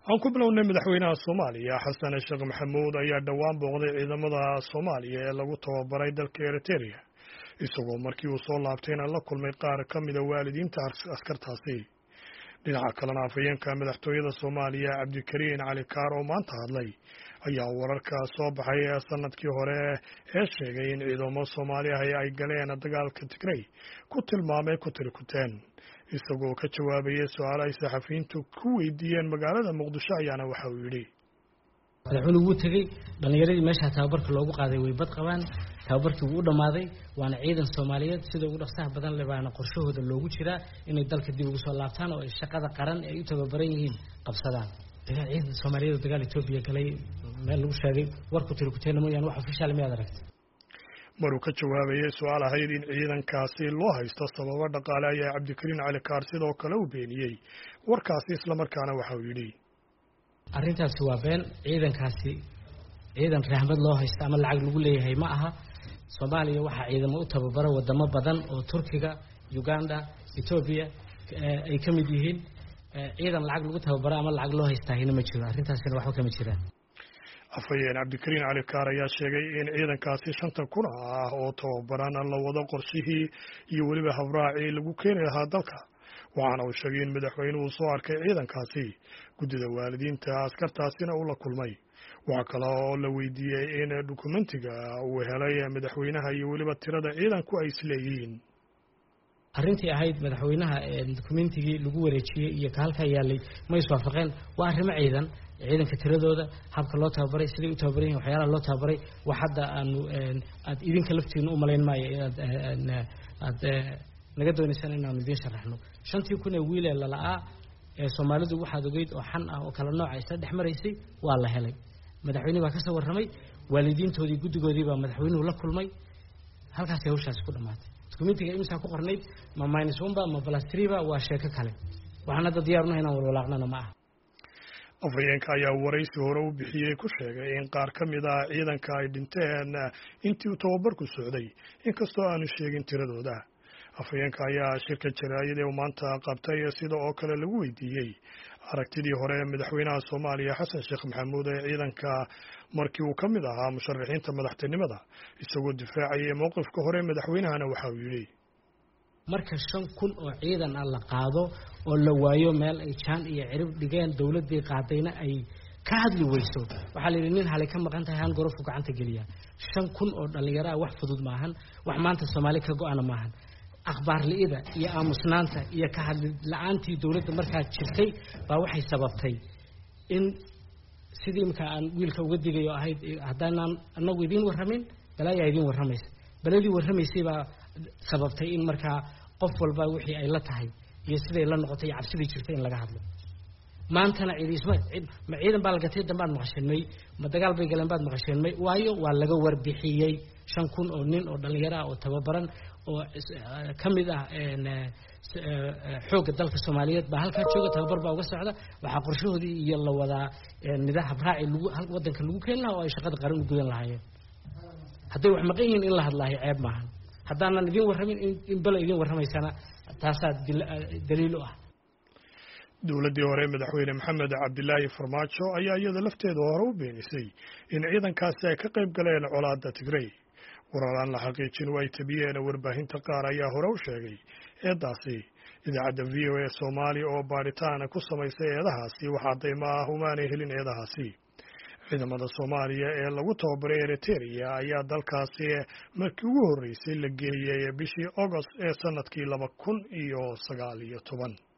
aan ku bilownay madaxweynaha Soomaaliya Xasan Sheekh Maxamuud ayaa dhawaan booqday ciidamada Soomaaliya ee lagu tababaray dalka Eritrea isagoo markii uu soo laabtayna la kulmay qaar ka mid ah waalidiinta askartaasi. dhinaca kalena afhayeenka madaxtooyada Soomaaliya Cabdikariin Cali Kaar oo maanta hadlay ayaa wararka soo baxay sanadkii hore ee sheegay in ciidamo Soomaali ah ay galeen dagaalka Tigray ku tilmaamay ku tirkuteen isagoo ka jawaabaya su'aalo ay saxafiyiintu ku weydiiyeen magaalada Muqdisho ayaana waxa uu yidhi madaxweynuhu wuu tagay dhalinyaradii meesha tababarka loogu qaaday way bad qabaan tababarkii wuu dhamaaday waana ciidan Soomaaliyeed sida ugu dhaqsaha badan leh baana qorshahooda loogu jiraa inay dalka dib ugu soo laabtaan oo shaqada qaran ay u tababaran yihiin qabsadaan ciidan Soomaaliyeed dagaal Itoobiya galay meel lagu sheegay warku tirkuteen mooyaan wax official ma aragtay maruu ka jawaabayay su'aal ahayd in ciidankaasi loo haysto sababo dhaqaale ayaa Cabdikariin Cali Kaar sidoo kale u beeniyay warkaasi isla markaana waxa uu yidhi arrintaasi waa been ciidankaasi ciidan rahmad loo haysto ama lacag lagu leeyahay ma aha Soomaaliya waxa ciidamo u tababaro wadamo badan oo Turkiga Uganda Ethiopia ay ka mid yihiin ciidan lacag lagu tababaro ama lacag loo haystaa ma jiro arrintaasina waxba kama jiraan afhayeen Cabdikariin Cali Kaar ayaa sheegay in ciidankaasi 5,000 ah oo tababaran la wado qorshihii iyo waliba habraacii lagu keenay lahaa dalka waxaana uu sheegay in madaxweynuhu soo arkay ciidankaasi guddida waalidiinta askartaasina uu la kulmay waxa kale oo la weydiiyay in dokumentiga uu helay madaxweynaha iyo waliba tirada ciidanku ay isleeyihiin arrintii ahayd madaxweynaha dokumentigii lagu wareejiyay iyo ka halka yaalay ma iswaafaqeen waa arrimo ciidanka tiradooda habka loo tababaray sidii u tababaray waxyaalaha loo tababaray wax hadda aad idinka laftiina u malayn maayo aad naga doonaysan inaan idin sharaxno 5,000 wiil ee la la'aa ee Soomaalidu waxaad ogeyd oo xan ah oo kala nooc ah isla dhexmaraysay waa la helay madaxweynuhu waa ka soo warramay waalidiintoodii guddigoodii baa madaxweynuhu la kulmay halkaas ay hawshaas ku dhamaatay dokumentiga imisa ku qornayd ma -1 ba ma +3 ba waa sheeko kale waxaan hadda diyaar u nahay inaan walwalaaqnana ma aha afhayeenka ayaa waraysi hore u bixiyay ku sheegay in qaar ka mid ah ciidanka ay dhinteen intii uu tababarku socday inkastoo aanu sheegin tiradooda afhayeenka ayaa shirka jaraa'id ee maanta qabtay sida oo kale lagu weydiiyey aragtidii hore ee madaxweynaha Soomaaliya Xasan Sheekh Maxamuud ee ciidanka markii uu ka mid ahaa musharaxiinta madaxtinimada isagoo difaacayay mowqifka hore madaxweynahana waxa uu yidhi marka 5,000 oo ciidan la qaado oo la waayo meel ay jaan iyo cirib dhigeen dawladii qaadayna ay ka hadli weyso waxa la yiri nin halay ka maqan tahay han gorofku gacanta geliya 5,000 oo dhalinyaro wax fudud maahan wax maanta Soomaali ka go'ana maahan akhbaar liida iyo aamusnaanta iyo ka hadli la'aantii dawladda markaa jirtay baa waxay sababtay in sidii marka aan wiilka uga digayo ahayd haddaan anagu idin warramin balaa idin warramaysa baladii warramaysay baa sababtay in markaa qof walba wixii ay la tahay iyo siday la noqotay cabsidii jirtay in laga hadlo maantana ciidan baa lagatay dambaad maqashanay ma dagaal bay galeen baad maqashanay waayo waa laga warbixiyay 5,000 oo nin oo dhalinyaro ah oo tababaran oo kamid ah xoogga dalka Soomaaliyeed baa halka jooga tababar baa uga socda waxa qorshahoodii iyo la wada nidaam habraaci lagu wadanka lagu keen lahaa oo ay shaqada qaran u gudan lahaayeen hadday wax maqan yihiin in la hadlaayo ceeb maahan haddaanan idin warramin in bal idin warramaysana taasaa daliil u ah dawladdii hore madaxweyne Maxamed Cabdilaahi Farmaajo ayaa iyada lafteeda hore u beenisay in ciidankaasi ay ka qayb galeen colaadda Tigray wararaan la xaqiijin way tabiyeen warbaahinta qaar ayaa hore u sheegay eedaasi idaacadda VOA Soomaali oo baaritaan ku samaysay eedahaasi waxa dayma ah umaanay helin eedahaasi ciidamada Soomaaliya ee lagu tababaray Eritrea ayaa dalkaasi markii ugu horeysay la geeyay bishii August ee sanadkii 2019